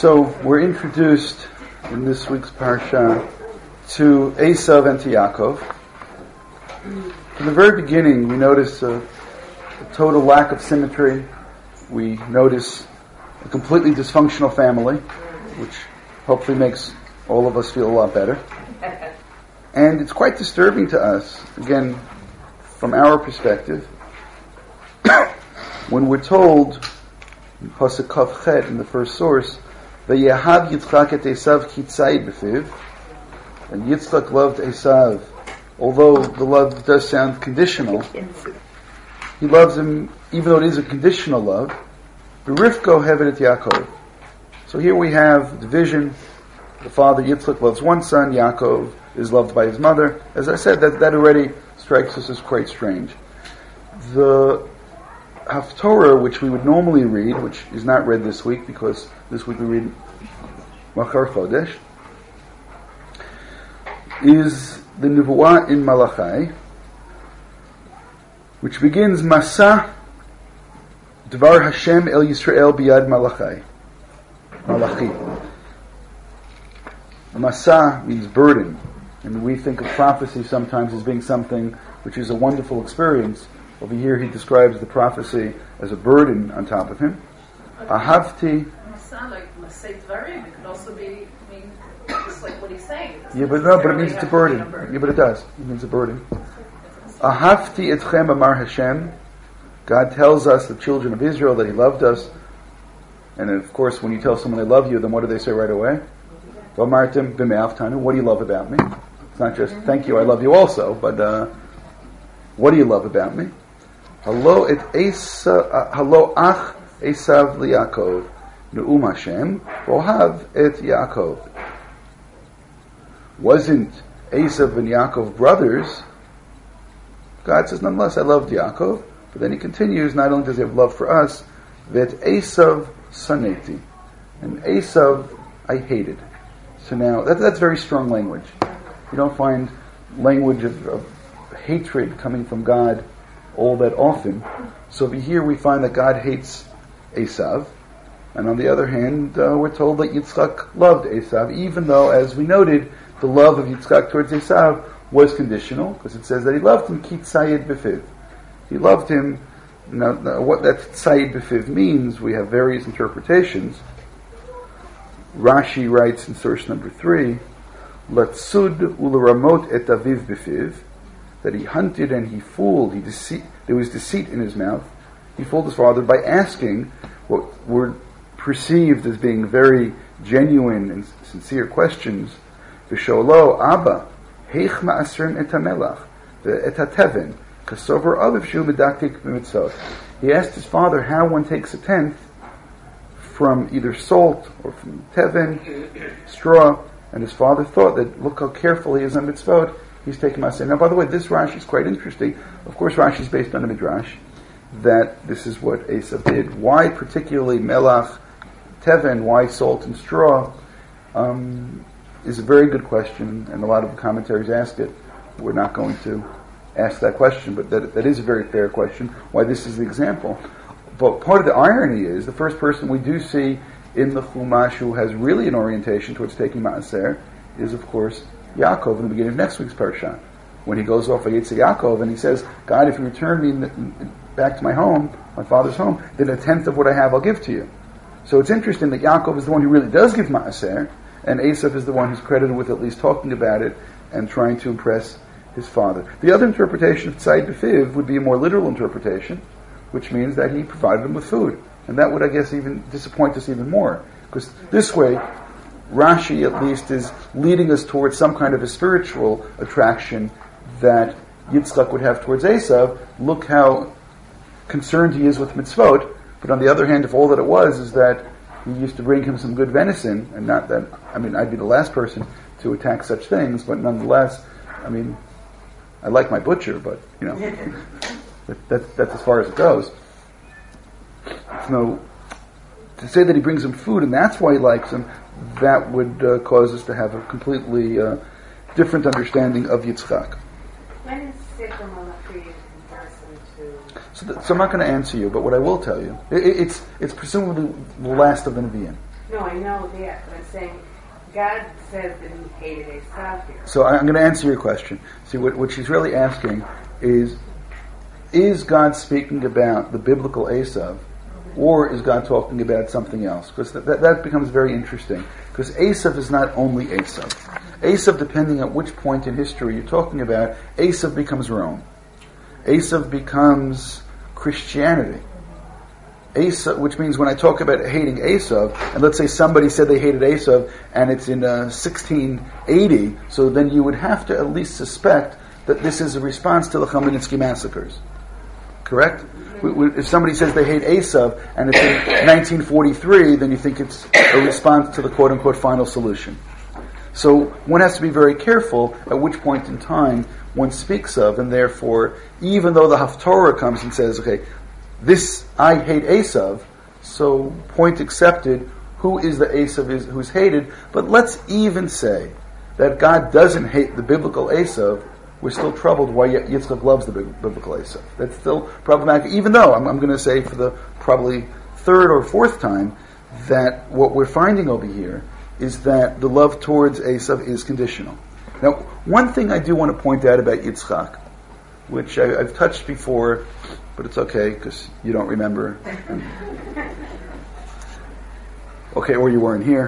So we're introduced in this week's parsha to Esav and to Yaakov. From the very beginning, we notice a total lack of symmetry. We notice a completely dysfunctional family, which hopefully makes all of us feel a lot better. And it's quite disturbing to us, again, from our perspective, when we're told in Pasuk Kaf Chet, in the first source, V'yehav Yitzchak et Esav ki tzayid b'fiv, and Yitzchak loved Esav, although the love does sound conditional. He loves him, even though it is a conditional love. B'rifko hevet et Yaakov. So here we have division. The father Yitzchak loves one son, Yaakov is loved by his mother. As I said, that already strikes us as quite strange. The Haftorah, which we would normally read, which is not read this week because this week we read Machar Chodesh, is the Nevuah in Malachi, which begins Masa Dvar Hashem El Yisrael Biyad Malachi. Masa means burden, and we think of prophecy sometimes as being something which is a wonderful experience. Over here he describes the prophecy as a burden on top of him. Ahavti. Masa, like Masay Dvarim, it could also be, just like what he's saying. Yeah, but it means it's a burden. Yeah, but it does. It means a burden. Ahavti etchem amar Hashem. God tells us, the children of Israel, that He loved us. And of course, when you tell someone they love you, then what do they say right away? V'amartem b'me'avtanu. What do you love about me? It's not just, thank you, I love you also, but what do you love about me? Halo ach Esav liYaakov ne'um Hashem v'ohav et Yaakov. Wasn't Esav and Yaakov brothers? God says, nonetheless, I loved Yaakov. But then He continues, not only does He have love for us, that Esav saneti, and Esav I hated. So now, that's very strong language. You don't find language of hatred coming from God all that often. So over here we find that God hates Esav, and on the other hand, we're told that Yitzchak loved Esav, even though, as we noted, the love of Yitzchak towards Esav was conditional, because it says that he loved him ki tzayid b'fiv. He loved him. Now, what that tzayid b'fiv means, we have various interpretations. Rashi writes in source number 3, Latsud ularamot et aviv b'fiv, that he hunted and he fooled, there was deceit in his mouth. He fooled his father by asking what were perceived as being very genuine and sincere questions. V'sholo Abba, heich ma'asrim et hamelach, ve'et hateven, kasover aviv shu medaktik b'mitzvot. He asked his father how one takes a tenth from either salt or from teven, straw, and his father thought that, look how careful he is on mitzvot, he's taking Maaseh. Now, by the way, this Rashi is quite interesting. Of course, Rashi is based on a midrash, that this is what Esav did. Why particularly melach, teven, why salt and straw, is a very good question, and a lot of the commentaries ask it. We're not going to ask that question, but that is a very fair question, why this is the example. But part of the irony is, the first person we do see in the Chumash who has really an orientation towards taking Maaser is, of course, Yaakov in the beginning of next week's parsha. When he goes off Vayetze Yaakov and he says, God, if you return me back to my home, my father's home, then a tenth of what I have I'll give to you. So it's interesting that Yaakov is the one who really does give Maaser, and Esav is the one who's credited with at least talking about it and trying to impress his father. The other interpretation of Tzayid B'fiv would be a more literal interpretation, which means that he provided him with food. And that would, I guess, even disappoint us even more. Because this way, Rashi at least is leading us towards some kind of a spiritual attraction that Yitzchak would have towards Esav. Look how concerned he is with mitzvot. But on the other hand, if all that it was is that he used to bring him some good venison, and not that, I'd be the last person to attack such things, but nonetheless, I like my butcher, but, that's as far as it goes. To say that he brings him food and that's why he likes him, that would cause us to have a completely different understanding of Yitzchak. When is Sefer Malachi in comparison to... So I'm not going to answer you, but what I will tell you, it's presumably the last of the Nevi'im. No, I know that, but I'm saying God says that he hated Esav here. So I'm going to answer your question. See, what she's really asking is God speaking about the biblical Esav, or is God talking about something else? Because that becomes very interesting. Because Esav is not only Esav. Esav, depending on which point in history you're talking about, Esav becomes Rome. Esav becomes Christianity. Esav, which means when I talk about hating Esav, and let's say somebody said they hated Esav, and it's in 1680, so then you would have to at least suspect that this is a response to the Chmielnicki massacres. Correct? If somebody says they hate Esav, and it's in 1943, then you think it's a response to the quote-unquote final solution. So one has to be very careful at which point in time one speaks of, and therefore, even though the Haftorah comes and says, okay, this, I hate Esav, so point accepted, who is the Esav who's hated, but let's even say that God doesn't hate the biblical Esav, we're still troubled why Yitzchak loves the biblical Esav. That's still problematic, even though I'm going to say for the probably third or fourth time that what we're finding over here is that the love towards Esav is conditional. Now, one thing I do want to point out about Yitzchak, which I've touched before, but it's okay because you don't remember. Okay, or you weren't here.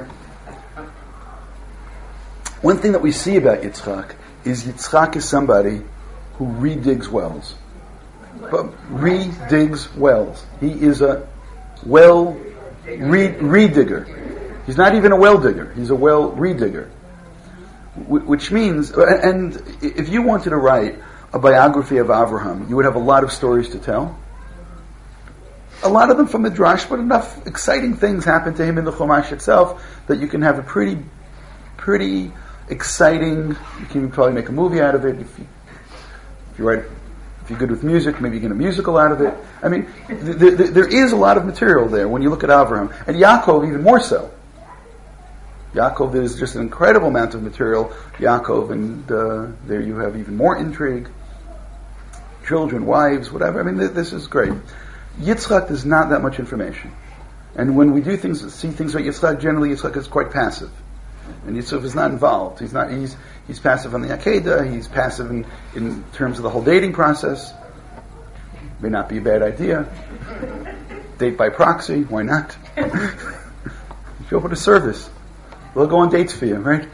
One thing that we see about Yitzchak is somebody who redigs wells. But redigs wells. He is a well redigger. He's not even a well digger. He's a well redigger. Which means, and if you wanted to write a biography of Avraham, you would have a lot of stories to tell. A lot of them from Midrash, but enough exciting things happened to him in the Chumash itself that you can have a pretty exciting. You can probably make a movie out of it if you're good with music. Maybe you get a musical out of it. I mean, there is a lot of material there when you look at Avraham, and Yaakov even more so. Yaakov, there's just an incredible amount of material. Yaakov, and there you have even more intrigue. Children, wives, whatever. I mean, this is great. Yitzchak, there's not that much information. And when we see things about Yitzchak, generally Yitzchak is quite passive. And Yitzchak is not involved. He's passive on the Akedah, he's passive in terms of the whole dating process. May not be a bad idea. Date by proxy, why not? Show up at a service. They'll go on dates for you, right?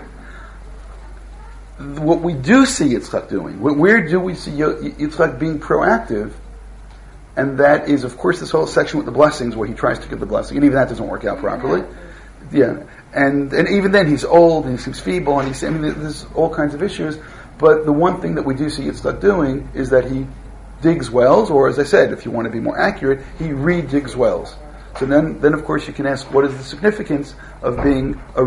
What we do see Yitzchak doing, where do we see Yitzchak being proactive? And that is, of course, this whole section with the blessings where he tries to give the blessing, and even that doesn't work out properly. Yeah, and even then he's old and he seems feeble, and there's all kinds of issues. But the one thing that we do see Yitzchak doing is that he digs wells, or as I said, if you want to be more accurate, he redigs wells. So then of course you can ask, what is the significance of being a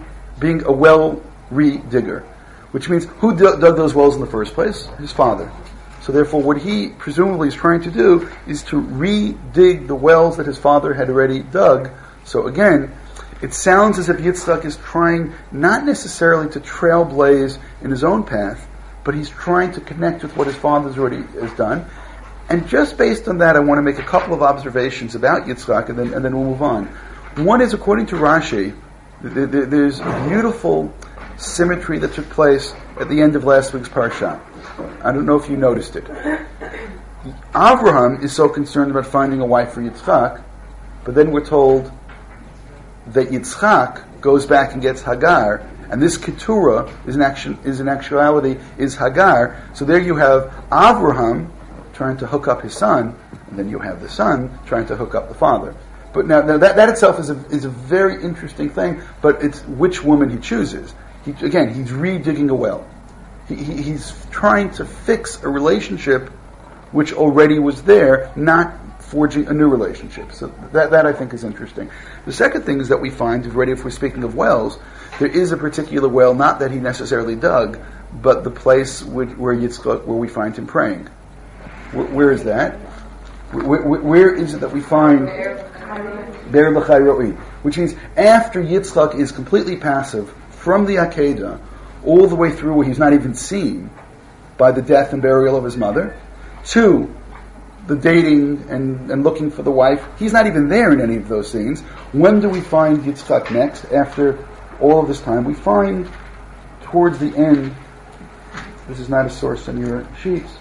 well re-digger? Which means, who dug those wells in the first place? His father. So therefore what he presumably is trying to do is to re-dig the wells that his father had already dug. So again, it sounds as if Yitzchak is trying not necessarily to trailblaze in his own path, but he's trying to connect with what his father's already has done. And just based on that, I want to make a couple of observations about Yitzchak, and then we'll move on. One is, according to Rashi, there's beautiful symmetry that took place at the end of last week's parsha. I don't know if you noticed it. Avraham is so concerned about finding a wife for Yitzchak, but then we're told that Yitzchak goes back and gets Hagar, and this Keturah is in actuality Hagar. So there you have Avraham trying to hook up his son, and then you have the son trying to hook up the father. But now that itself is a very interesting thing, but it's which woman he chooses. He's redigging a well. He's trying to fix a relationship which already was there, not forging a new relationship. So that I think is interesting. The second thing is that we find, if we're speaking of wells, there is a particular well, not that he necessarily dug, but the place where we find him praying. Where is that? Where is it that we find Ber L'chai Ro'i? Which means after Yitzchak is completely passive from the Akedah all the way through where he's not even seen by the death and burial of his mother, to the dating and looking for the wife. He's not even there in any of those scenes. When do we find Yitzchak next? After all of this time, we find towards the end. This is not a source on your sheets.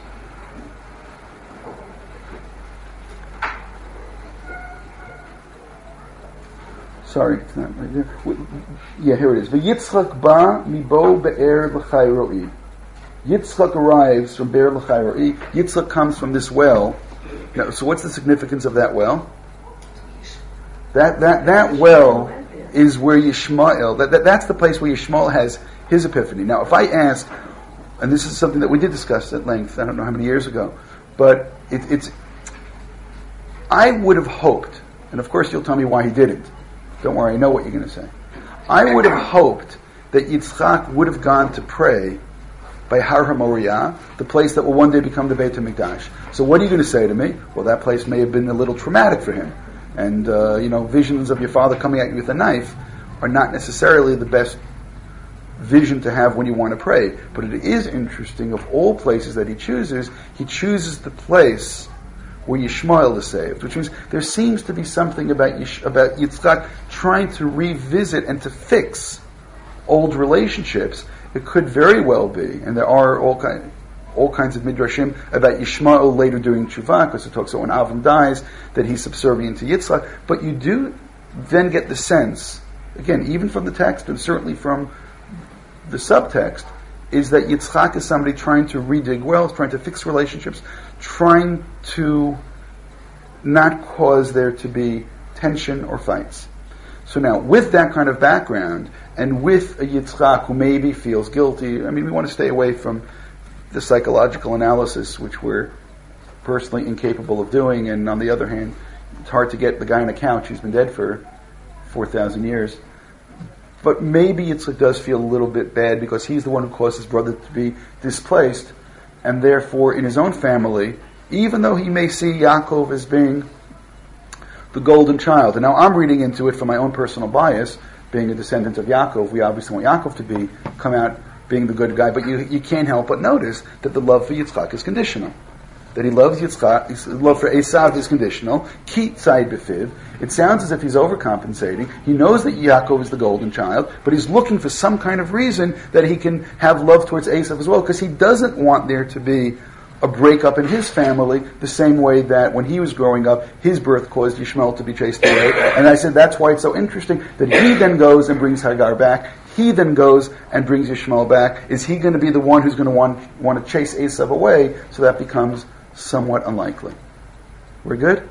Sorry, it's not right there. Yeah, here it is. V'Yitzchak ba mibo be'er l'chai ro'i. Yitzchak arrives from Be'er l'chai ro'i. Yitzchak comes from this well. Now, so what's the significance of that well? That well is where Yishmael, that's the place where Yishmael has his epiphany. Now, if I ask, and this is something that we did discuss at length, I don't know how many years ago, but it's I would have hoped, and of course you'll tell me why he didn't. Don't worry, I know what you're going to say. I would have hoped that Yitzchak would have gone to pray by Har HaMoriah, the place that will one day become the Beit HaMikdash. So what are you going to say to me? Well, that place may have been a little traumatic for him. And, visions of your father coming at you with a knife are not necessarily the best vision to have when you want to pray. But it is interesting, of all places that he chooses the place where Yishmael is saved, which means there seems to be something about Yitzchak trying to revisit and to fix old relationships. It could very well be, and there are all kinds of midrashim about Yishmael later doing tshuva, because it talks about when Avram dies that he's subservient to Yitzchak. But you do then get the sense, again, even from the text and certainly from the subtext, is that Yitzchak is somebody trying to redig wells, trying to fix relationships, trying to not cause there to be tension or fights. So now, with that kind of background, and with a Yitzchak who maybe feels guilty, we want to stay away from the psychological analysis, which we're personally incapable of doing, and on the other hand, it's hard to get the guy on the couch who's been dead for 4,000 years. But maybe Yitzchak does feel a little bit bad because he's the one who caused his brother to be displaced, and therefore in his own family, even though he may see Yaakov as being the golden child, and now I'm reading into it from my own personal bias, being a descendant of Yaakov, we obviously want Yaakov to come out being the good guy, but you can't help but notice that the love for Yitzchak is conditional. That he loves Yitzchak, his love for Esav is conditional. Ki tzai b'fiv. It sounds as if he's overcompensating. He knows that Yaakov is the golden child, but he's looking for some kind of reason that he can have love towards Esav as well, because he doesn't want there to be a breakup in his family the same way that when he was growing up, his birth caused Yishmael to be chased away. And I said that's why it's so interesting that he then goes and brings Hagar back. He then goes and brings Yishmael back. Is he going to be the one who's going to want to chase Esav away? So that becomes somewhat unlikely. We're good?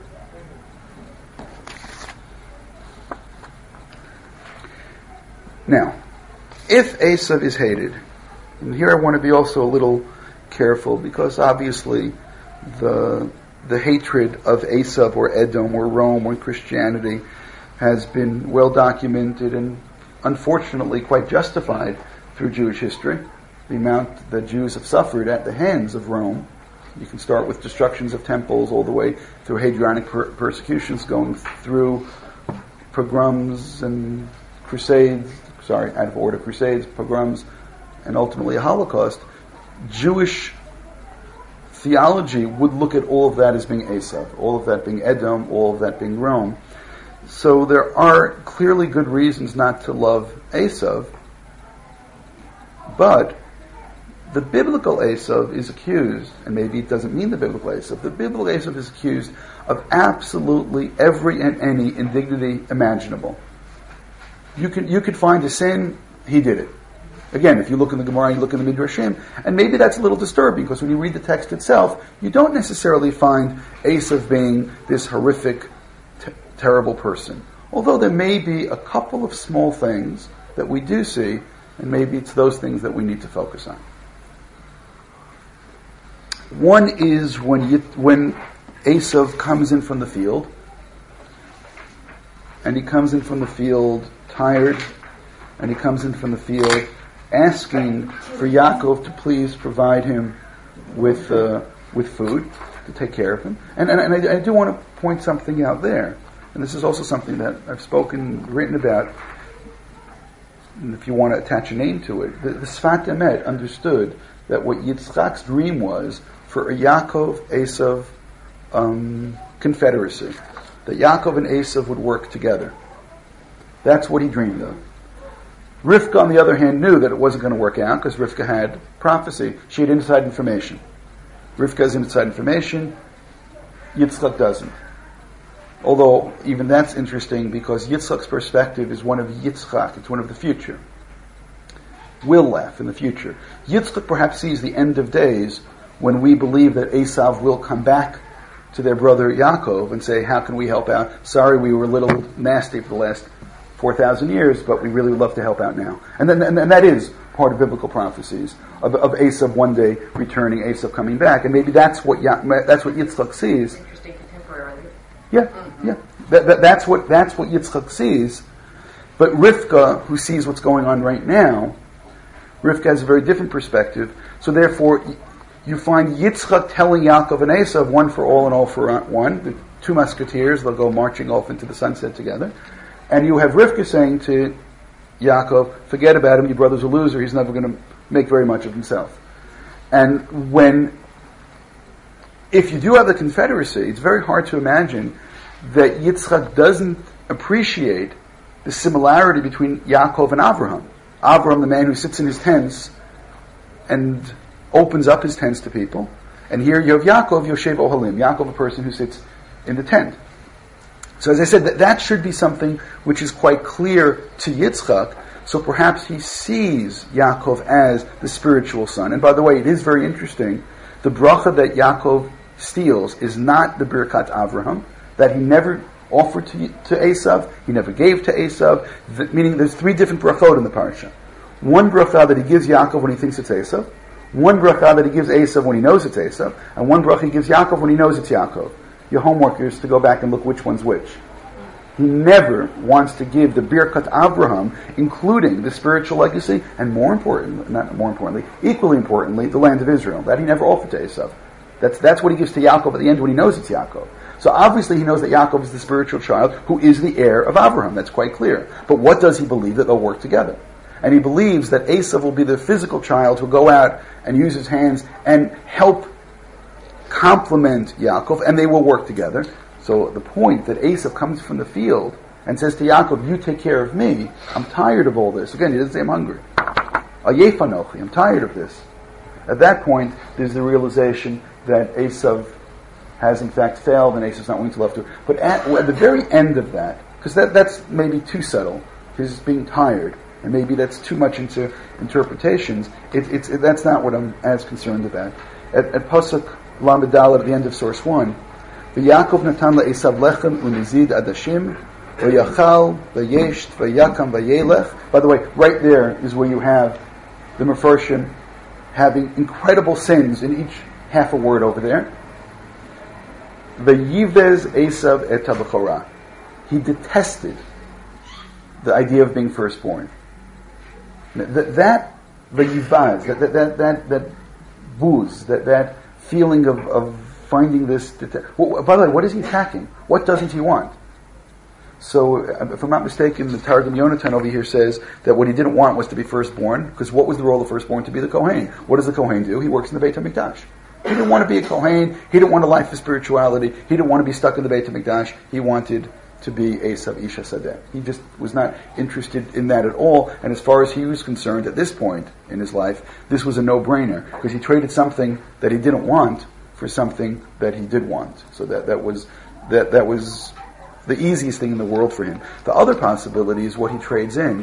Now, if Esav is hated, and here I want to be also a little careful, because obviously the hatred of Esav or Edom or Rome or Christianity has been well documented and unfortunately quite justified through Jewish history. The amount that Jews have suffered at the hands of Rome. You can start with destructions of temples all the way through Hadrianic persecutions, going through pogroms and crusades, out of order, crusades, pogroms, and ultimately a Holocaust. Jewish theology would look at all of that as being Esav, all of that being Edom, all of that being Rome. So there are clearly good reasons not to love Esav, but the biblical Esav is accused, and maybe it doesn't mean the biblical Esav, the biblical Esav is accused of absolutely every and any indignity imaginable. You could find a sin, he did it. Again, if you look in the Gemara, you look in the Midrashim, and maybe that's a little disturbing, because when you read the text itself, you don't necessarily find Esav being this horrific, terrible person. Although there may be a couple of small things that we do see, and maybe it's those things that we need to focus on. One is when Esav comes in from the field, and he comes in from the field tired, and he comes in from the field asking for Yaakov to please provide him with food, to take care of him. And I do want to point something out there, and this is also something that I've written about, and if you want to attach a name to it, the Sfat Emet understood that what Yitzchak's dream was for a Yaakov Esav confederacy, that Yaakov and Esav would work together. That's what he dreamed of. Rivka, on the other hand, knew that it wasn't going to work out because Rivka had prophecy. She had inside information. Rivka has inside information. Yitzchak doesn't. Although, even that's interesting because Yitzchak's perspective is one of Yitzchak. It's one of the future. Will laugh in the future. Yitzchak perhaps sees the end of days when we believe that Esav will come back to their brother Yaakov and say, how can we help out? Sorry, we were a little nasty for the last 4,000 years, but we really would love to help out now. And that is part of biblical prophecies of Esav one day returning, Esav coming back, and maybe that's what Yitzchak sees. Interesting contemporarily. Yeah. That's what Yitzchak sees. But Rivka, who sees what's going on right now, Rivka has a very different perspective. So therefore, you find Yitzchak telling Yaakov and Esav, one for all and all for one, the two musketeers, they'll go marching off into the sunset together. And you have Rivka saying to Yaakov, forget about him, your brother's a loser, he's never going to make very much of himself. And if you do have the confederacy, it's very hard to imagine that Yitzchak doesn't appreciate the similarity between Yaakov and Avraham. Avraham, the man who sits in his tents and opens up his tents to people. And here you have Yaakov, Yoshev Ohalim, Yaakov, a person who sits in the tent. So as I said, that should be something which is quite clear to Yitzchak. So perhaps he sees Yaakov as the spiritual son. And by the way, it is very interesting. The bracha that Yaakov steals is not the Birkat Avraham, that he never offered to Esav, he never gave to Esav, meaning there's three different brachot in the parsha. One bracha that he gives Yaakov when he thinks it's Esav, one bracha that he gives Esav when he knows it's Esav, and one bracha he gives Yaakov when he knows it's Yaakov. Your homework is to go back and look which one's which. He never wants to give the Birkat Avraham, including the spiritual legacy, and equally importantly, the land of Israel. That he never offered to Esav. That's what he gives to Yaakov at the end when he knows it's Yaakov. So obviously he knows that Yaakov is the spiritual child who is the heir of Avraham. That's quite clear. But what does he believe? That they'll work together. And he believes that Esav will be the physical child who'll go out and use his hands and help complement Yaakov, and they will work together. So the point that Esav comes from the field and says to Yaakov, you take care of me, I'm tired of all this. Again, he doesn't say I'm hungry. Ayef anochi, I'm tired of this. At that point, there's the realization that Esav has in fact failed and Esav's not willing to love to. But at the very end of that, because that's maybe too subtle, his being tired, and maybe that's too much into interpretations, that's not what I'm as concerned about. At Pasuk Lamed Dalet at the end of source 1, V'Yaakov natan le'Esav lechem u'nizid adashim v'yachal v'yesht v'yakam v'yelech. By the way, right there is where you have the Mefarshim having incredible sins in each half a word over there. V'yivez Esav et habechorah. He detested the idea of being firstborn. That v'yivaz, that booze, that feeling of finding this. Well, by the way, what is he attacking? What doesn't he want? So, if I'm not mistaken, the Targum Yonatan over here says that what he didn't want was to be firstborn, because what was the role of firstborn? To be the Kohen. What does the Kohen do? He works in the Beit HaMikdash. He didn't want to be a Kohen. He didn't want a life of spirituality. He didn't want to be stuck in the Beit HaMikdash. He wanted to be Esav Isha Sadeh. He just was not interested in that at all. And as far as he was concerned at this point in his life, this was a no-brainer, because he traded something that he didn't want for something that he did want. So that was the easiest thing in the world for him. The other possibility is what he trades in.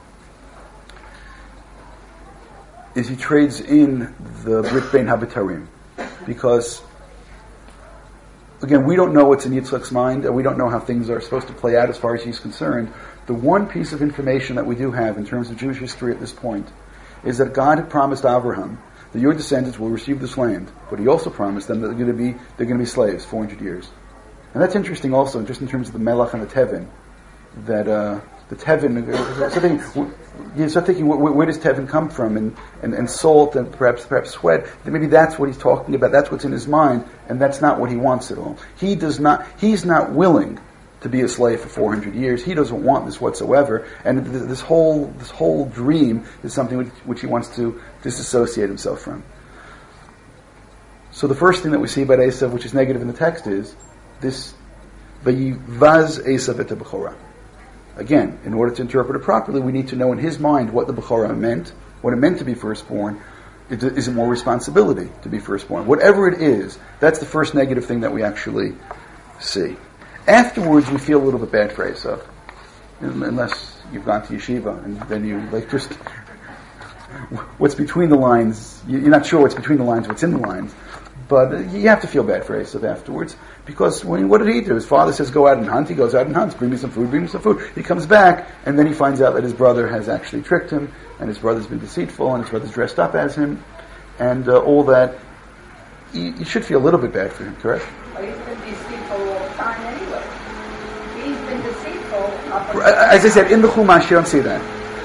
Is he trades in the Brit Bein HaBetarim, because again, we don't know what's in Yitzchak's mind, and we don't know how things are supposed to play out as far as he's concerned. The one piece of information that we do have in terms of Jewish history at this point is that God had promised Abraham that your descendants will receive this land, but he also promised them that they're going to be slaves 400 years. And that's interesting also, just in terms of the Melech and the Tevin, that the Tevin, you start thinking, where does Tevin come from? And salt and perhaps sweat. Maybe that's what he's talking about. That's what's in his mind, and that's not what he wants at all. He's not willing to be a slave for 400 years. He doesn't want this whatsoever. And this whole dream is something which he wants to disassociate himself from. So the first thing that we see about Esav, which is negative in the text, is this Vayivaz Esav et Bechorah. Again, in order to interpret it properly, we need to know in his mind what the Bechorah meant, what it meant to be firstborn. Is it more responsibility to be firstborn? Whatever it is, that's the first negative thing that we actually see. Afterwards, we feel a little bit bad for Esav, unless you've gone to yeshiva and then you just what's between the lines. You're not sure what's between the lines, what's in the lines, but you have to feel bad for Esav afterwards because what did he do? His father says, "Go out and hunt." He goes out and hunts. Bring me some food. Bring me some food. He comes back and then he finds out that his brother has actually tricked him, and his brother's been deceitful, and his brother's dressed up as him, and all that. You should feel a little bit bad for him, correct? Well, he's been deceitful all the time anyway. He's been deceitful up until As I said, in the Chumash you don't see that.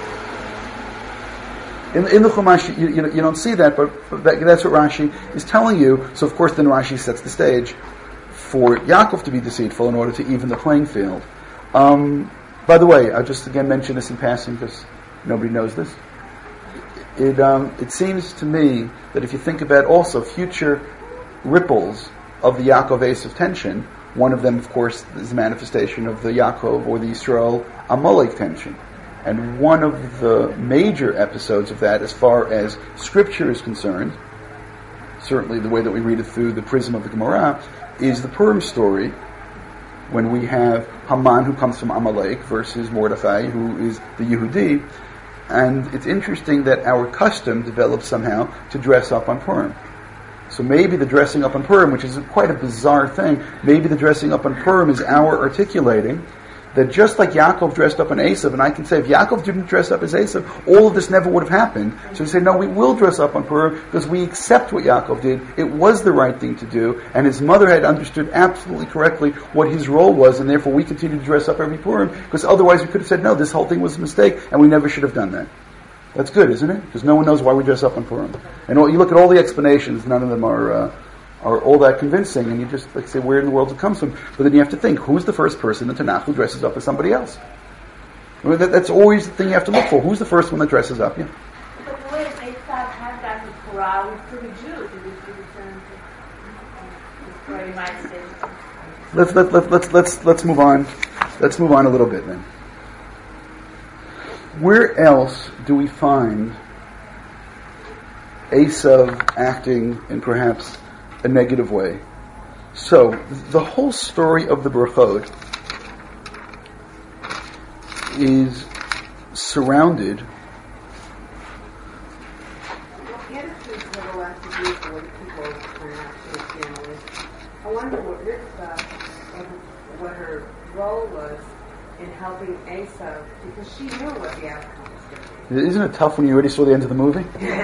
In the Chumash you don't see that, but that's what Rashi is telling you. So of course then Rashi sets the stage for Yaakov to be deceitful in order to even the playing field. By the way, I'll just again mention this in passing because nobody knows this. It seems to me that if you think about also future ripples of the Yaakov-Esav tension, one of them, of course, is the manifestation of the Yaakov or the Yisrael Amalek tension. And one of the major episodes of that, as far as Scripture is concerned, certainly the way that we read it through the prism of the Gemara, is the Purim story, when we have Haman, who comes from Amalek, versus Mordechai, who is the Yehudi. And it's interesting that our custom developed somehow to dress up on Purim. So maybe the dressing up on Purim, which is quite a bizarre thing, maybe the dressing up on Purim is our articulating that just like Yaakov dressed up on Esav, and I can say if Yaakov didn't dress up as Esav, all of this never would have happened. So we say, no, we will dress up on Purim because we accept what Yaakov did. It was the right thing to do, and his mother had understood absolutely correctly what his role was, and therefore we continue to dress up every Purim, because otherwise we could have said, no, this whole thing was a mistake, and we never should have done that. That's good, isn't it? Because no one knows why we dress up on Purim. And you look at all the explanations, none of them are all that convincing, and you just say, where in the world it comes from? But then you have to think, who's the first person in Tanakh who dresses up as somebody else? I mean, that's always the thing you have to look for. Who's the first one that dresses up? Yeah. But the way they thought had that with Torah was for the Jews. It was the United States. Let's move on. Let's move on a little bit then. Where else do we find Esav acting in perhaps a negative way? So, the whole story of the Brachot is surrounded. I wonder what her role was in helping Esav, because she knew what the outcome was going to be. Isn't it tough when you already saw the end of the movie?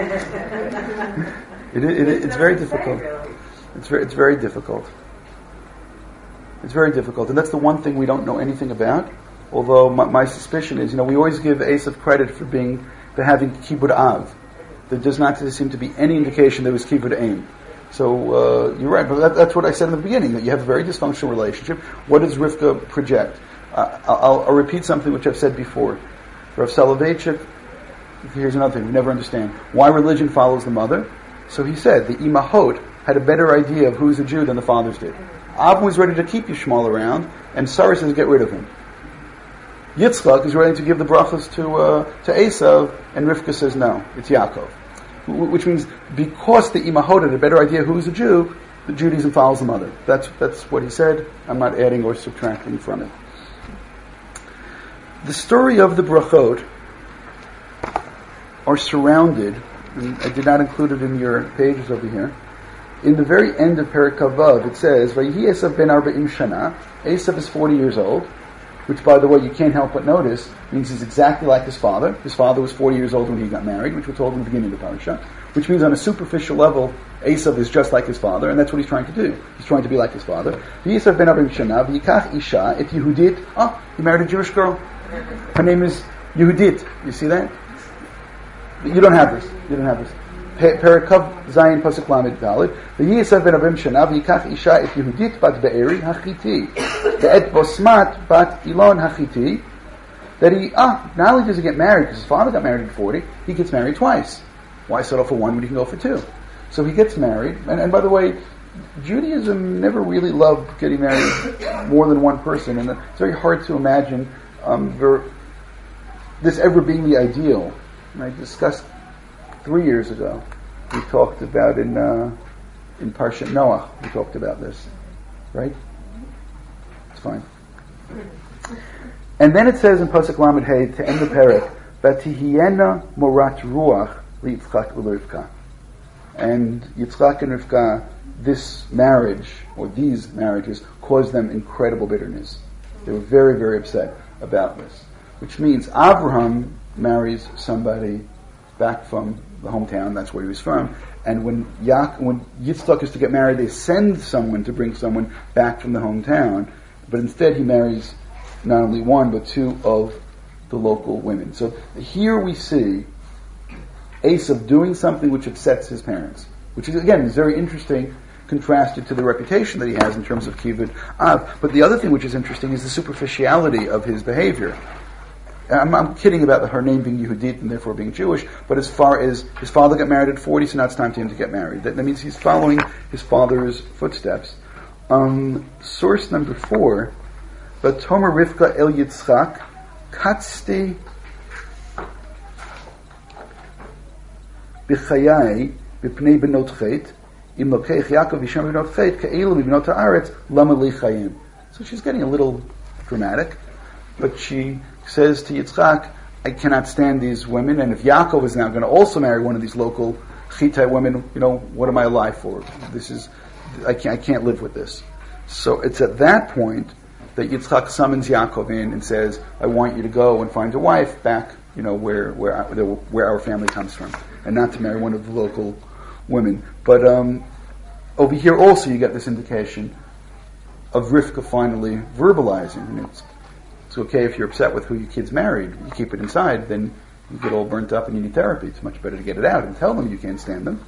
It's very difficult. It's very difficult. It's very difficult, and that's the one thing we don't know anything about. Although my suspicion is, we always give Esav credit for having kibbud av. There does not seem to be any indication there was kibbud aim. So you're right, but that's what I said in the beginning, that you have a very dysfunctional relationship. What does Rivka project? I'll repeat something which I've said before. Rav Soloveitchik, here's another thing we never understand. Why religion follows the mother? So he said the imahot had a better idea of who's a Jew than the fathers did. Avram was ready to keep Yishmael around, and Sarah says get rid of him. Yitzchak is ready to give the brachas to Esav, and Rivka says no, it's Yaakov. Which means because the imahot had a better idea who's a Jew, the Judaism follows the mother. That's what he said. I'm not adding or subtracting from it. The story of the brachot are surrounded, and I did not include it in your pages over here. In the very end of Perek Kavav, it says, "Vayihi Esav ben 40 shana." Esav is 40 years old, which, by the way, you can't help but notice means he's exactly like his father. His father was 40 years old when he got married, which we're told in the beginning of the parasha. Which means on a superficial level, Esav is just like his father, and that's what he's trying to do. He's trying to be like his father. Esav ben 40 shana, v'yikach isha et Yehudit. He married a Jewish girl. Her name is Yehudit. You see that? You don't have this. Perek Kav Zayin Pasuk Lamed Dalet. V'yisav ben 40 shana, v'yikach isha et Yehudit bat Be'eri hachiti, ve'et Bosmat bat Ilon hachiti. That he, not only does he get married, because his father got married at 40, he gets married twice. Why settle for one when he can go for two? So he gets married, and by the way, Judaism never really loved getting married more than one person, and it's very hard to imagine this ever being the ideal. And I discussed 3 years ago. We talked about in Parshat Noach. We talked about this, right? It's fine. And then it says in Pasuk Lamed Hey to end the parak, "Vatihiena morat ruach liYitzchak u'leRivka." And Yitzchak and Rivka, this marriage, or these marriages, caused them incredible bitterness. They were very, very upset about this. Which means Abraham marries somebody back from the hometown, that's where he was from, and when Yitzchak is to get married, they send someone to bring someone back from the hometown, but instead he marries not only one, but two of the local women. So here we see Esav doing something which upsets his parents, which is, again, is very interesting, contrasted to the reputation that he has in terms of Kivud Av. But the other thing which is interesting is the superficiality of his behavior. I'm kidding about her name being Yehudit and therefore being Jewish, but as far as his father got married at 40, so now it's time to him to get married. That means he's following his father's footsteps. Source number 4, Vatomer Rivka El Yitzchak, Katzti B'chayai B'pnei Benot Chet, Im Lokeich Yaakov Yishem Benot Chet, Ka'elu B'benot Haaretz, Lama Li Chayim. So she's getting a little dramatic, but she says to Yitzchak, I cannot stand these women, and if Yaakov is now going to also marry one of these local Chitai women, what am I alive for? I can't live with this. So it's at that point that Yitzchak summons Yaakov in and says, I want you to go and find a wife back, where our family comes from, and not to marry one of the local women. But over here also you get this indication of Rivka finally verbalizing. And it's okay if you're upset with who your kid's married. You keep it inside, then you get all burnt up and you need therapy. It's much better to get it out and tell them you can't stand them.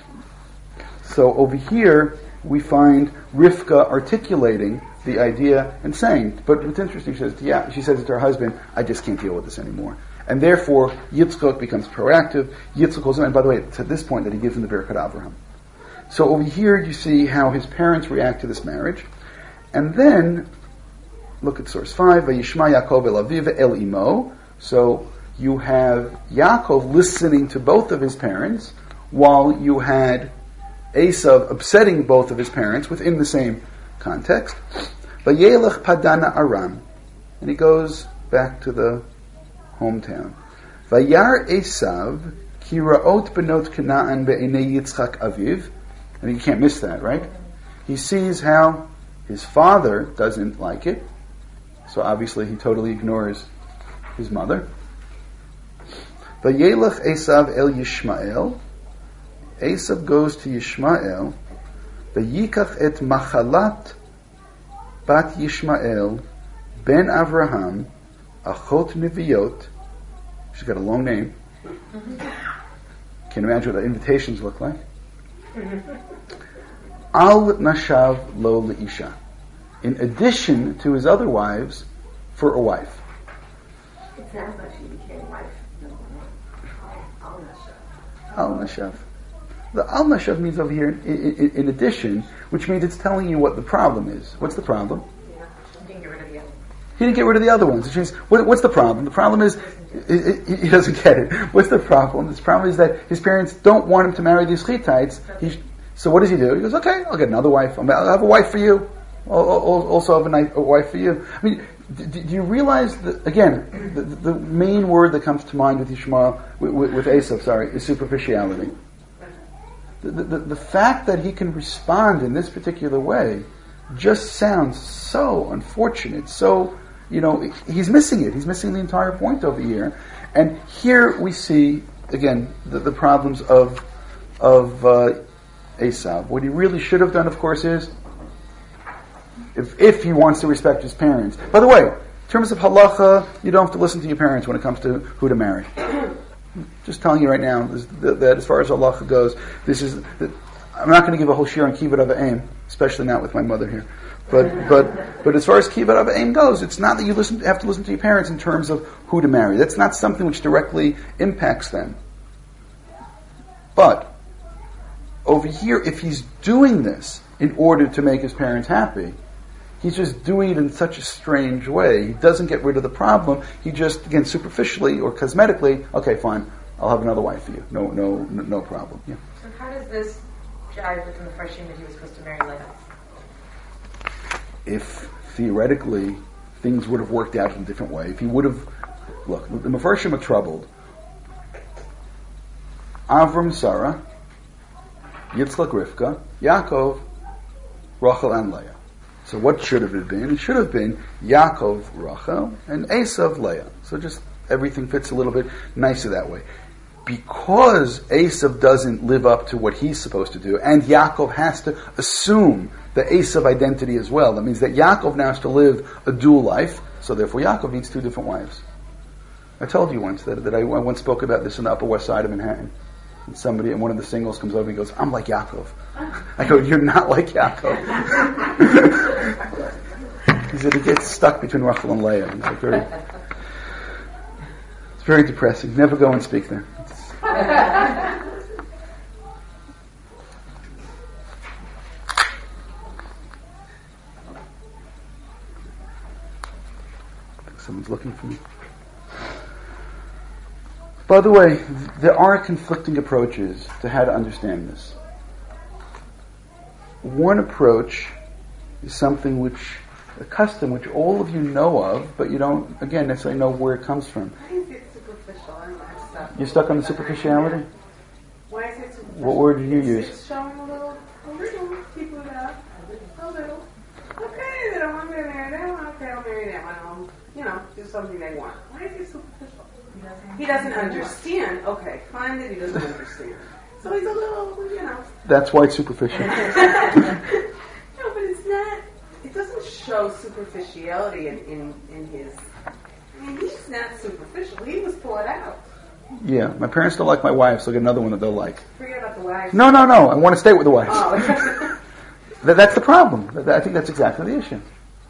So over here we find Rivka articulating the idea and saying, but what's interesting, she says it to her husband, I just can't deal with this anymore. And therefore, Yitzchak becomes proactive. Yitzchak goes in, and by the way, it's at this point that he gives him the Birkat Avraham. So over here you see how his parents react to this marriage. And then, look at source 5, Vayishma Yaakov el Aviv el Imo. So you have Yaakov listening to both of his parents, while you had Esav upsetting both of his parents within the same context. Vayelech Padana Aram. And he goes back to the hometown. Vayar Esav ki ra'ot benot Canaan be'enei Yitzchak Aviv. And you can't miss that, right? He sees how his father doesn't like it. So obviously he totally ignores his mother. Vayelech Esav el Yishmael. Esav goes to Yishmael. Vayikach et machalat bat Yishmael ben Avraham achot neviot. She's got a long name. Can you imagine what the invitations look like? Al nashav lo leisha. In addition to his other wives, for a wife. It sounds like she became wife. Al nashav. The al nashav means over here in addition, which means it's telling you what the problem is. What's the problem? He didn't get rid of the other. He didn't get rid of the other ones. Which means, what's the problem? The problem is, he doesn't get it. What's the problem? The problem is that his parents don't want him to marry these Chittites. So what does he do? He goes, okay, I'll get another wife. I'll have a wife for you. I'll also have a wife for you. I mean, do you realize that, again, the main word that comes to mind with Yishmael, with Esav, is superficiality. The fact that he can respond in this particular way just sounds so unfortunate. So, he's missing it. He's missing the entire point over here. And here we see, again, the problems of Esav. What he really should have done, of course, is, if he wants to respect his parents. By the way, in terms of halacha, you don't have to listen to your parents when it comes to who to marry. Just telling you right now that as far as halacha goes, I'm not going to give a whole shir on Kivud Av V'Em, especially not with my mother here. But as far as Kivud Av V'Em goes, it's not that you have to listen to your parents in terms of who to marry. That's not something which directly impacts them. But over here, if he's doing this in order to make his parents happy, he's just doing it in such a strange way. He doesn't get rid of the problem. He just, again, superficially or cosmetically, okay, fine, I'll have another wife for you. No problem. Yeah. So how does this jive with the Mepharshim that he was supposed to marry Leah? If theoretically things would have worked out in a different way, if he would have, look, the Mepharshim are troubled. Avram, Sarah, Yitzchak, Rivka, Yaakov, Rachel, and Leah. So what should have it been? It should have been Yaakov, Rachel, and Esav, Leah. So just everything fits a little bit nicer that way. Because Esav doesn't live up to what he's supposed to do, and Yaakov has to assume the Esav identity as well. That means that Yaakov now has to live a dual life, so therefore Yaakov needs two different wives. I told you once that I once spoke about this in the Upper West Side of Manhattan. And one of the singles comes over and goes, I'm like Yaakov. I go, you're not like Yaakov. He said, it gets stuck between Rachel and Leah. It's very depressing. Never go and speak there. Someone's looking for me. By the way, there are conflicting approaches to how to understand this. One approach is something a custom which all of you know of, but you don't, again, necessarily know where it comes from. Why is it superficial? I'm stuck. You're stuck on the superficiality? Why is it superficial? What word did you use? It's showing a little, people it up, a little. Okay, they don't want me to marry that one. Okay, I'll marry that one. I'll, do something they want. Why is it superficial? He doesn't understand. Okay, fine that he doesn't understand. So he's a little, That's why it's superficial. No, but it's not. It doesn't show superficiality in his. He's not superficial. He was thought out. Yeah, my parents don't like my wife, so I'll get another one that they'll like. Forget about the wife. No. I want to stay with the wife. Oh. That's the problem. I think that's exactly the issue.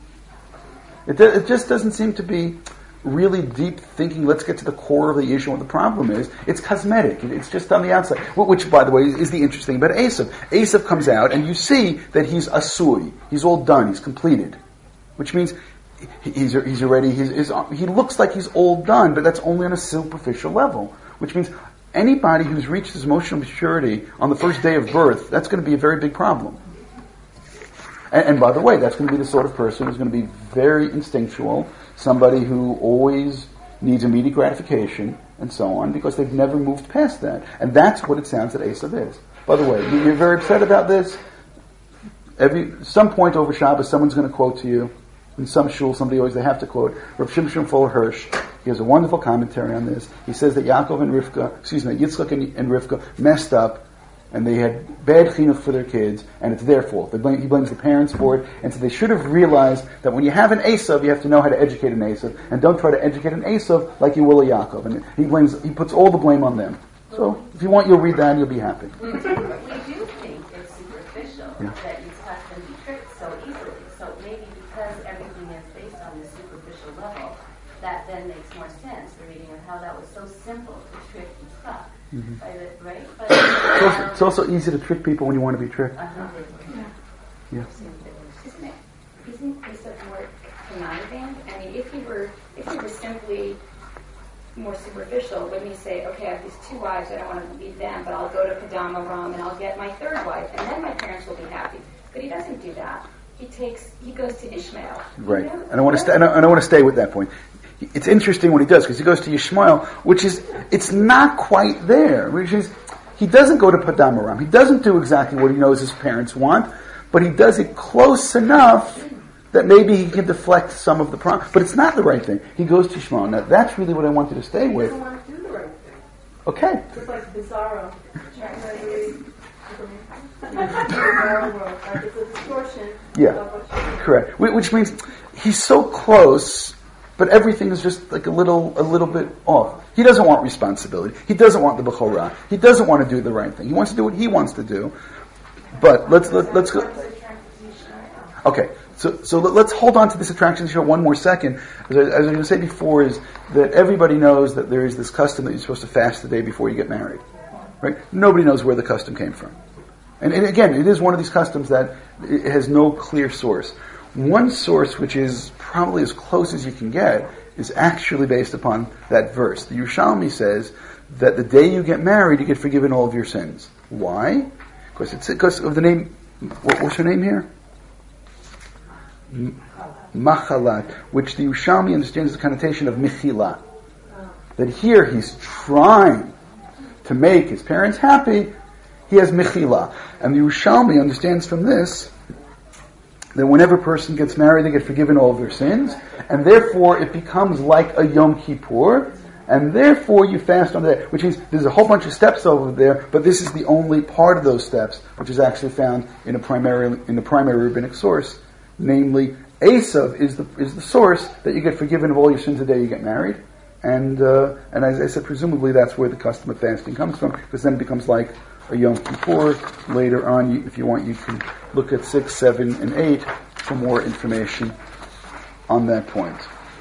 It just doesn't seem to be really deep thinking. Let's get to the core of the issue. What the problem is, it's cosmetic. It's just on the outside. Which, by the way, is the interesting about Esav. Esav comes out, and you see that he's asui. He's all done. He's completed. Which means he's already. He looks like he's all done, but that's only on a superficial level. Which means anybody who's reached his emotional maturity on the first day of birth, that's going to be a very big problem. And by the way, that's going to be the sort of person who's going to be very instinctual, somebody who always needs immediate gratification, and so on, because they've never moved past that. And that's what it sounds that Esav is. By the way, you're very upset about this. Some point over Shabbos, someone's going to quote to you. In some shul, they have to quote. Rav Shimshon Fuller Hirsch, he has a wonderful commentary on this. He says that Yitzchak and Rivka messed up, and they had bad chinuch for their kids, and it's their fault. He blames the parents for it, and so they should have realized that when you have an Esav, you have to know how to educate an Esav, and don't try to educate an Esav like you will a Yaakov. And he puts all the blame on them. So, if you want, you'll read that and you'll be happy. We do think it's superficial that Yitzchak can be tricked so easily. So maybe because everything is based on this superficial level, that then makes more sense, the reading of how that was so simple to trick Yitzchak. Mm-hmm. Right? But it's also easy to trick people when you want to be tricked. Yeah. Isn't Esav more conniving? I mean, if he were simply more superficial, wouldn't he say, okay, I have these two wives, I don't want to leave them, but I'll go to Padam Aram and I'll get my third wife, and then my parents will be happy. But he doesn't do that. He goes to Ishmael. Right. And I want to stay with that point. It's interesting what he does, because he goes to Yishmael, it's not quite there. Which is, he doesn't go to Padam Aram. He doesn't do exactly what he knows his parents want, but he does it close enough that maybe he can deflect some of the problem. But it's not the right thing. He goes to Yishmael. Now, that's really what I wanted to stay with. He doesn't want to do the right thing. Okay. Just like Bizarro. Like it's a distortion. Yeah. Correct. Which means he's so close, but everything is just like a little bit off. He doesn't want responsibility. He doesn't want the Bechorah. He doesn't want to do the right thing. He wants to do what he wants to do. But let's go. Okay, so let's hold on to this attraction issue one more second. As I was going to say before, is that everybody knows that there is this custom that you're supposed to fast the day before you get married. Right? Nobody knows where the custom came from. And again, it is one of these customs that it has no clear source. One source, which is probably as close as you can get, is actually based upon that verse. The Yerushalmi says that the day you get married, you get forgiven all of your sins. Why? Because of the name. What's her name here? Machalat, which the Yerushalmi understands the connotation of Mechila. That here he's trying to make his parents happy, he has Mechila. And the Yerushalmi understands from this that whenever a person gets married, they get forgiven all of their sins, and therefore it becomes like a Yom Kippur, and therefore you fast on that, which means there's a whole bunch of steps over there, but this is the only part of those steps which is actually found in the primary rabbinic source, namely Esav is the source that you get forgiven of all your sins the day you get married, and as I said, presumably that's where the custom of fasting comes from, because then it becomes like a Yom Kippur. Later on, if you want, you can look at 6, 7, and 8 for more information on that point.